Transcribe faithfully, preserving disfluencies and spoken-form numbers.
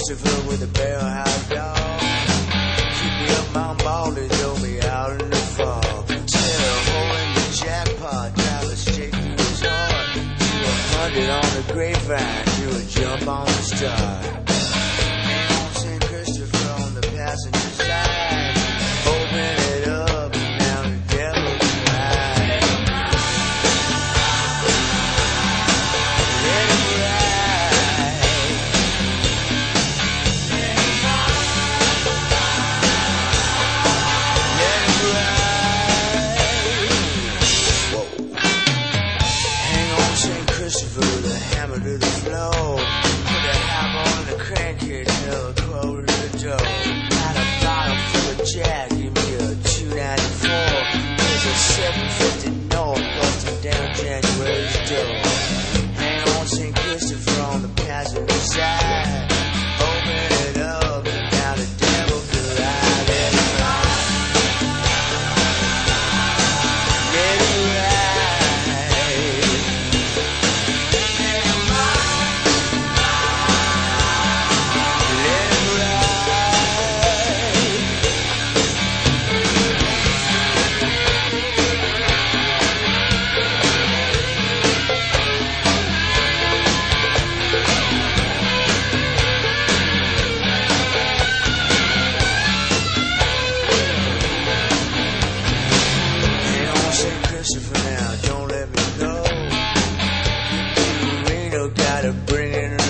Christopher with a barrel high dog. Keep me up, Mount Baldy, throw me out in the fog. Tear a hole in the jackpot, drive a straight through his heart. Do a hundred on the grapevine, do a jump on the star. Hang on Saint Christopher on the passenger side. Open it up, and now the devil can ride. Let him ride. Let him ride. Whoa. Hang on Saint Christopher, the hammer to the floor. Put a hammer on the crankcase, hell, a quarter to the door. Got a bottle full of Jack, give me a two ninety-four. There's a seven fifty north, busting down January's door. Hang on Saint Christopher on the passenger side. Open it up, and now the devil can ride. Let him ride. Let him ride. Let him ride. Let him ride. Hang on Saint Christopher now, don't let me go. Reno gotta bring it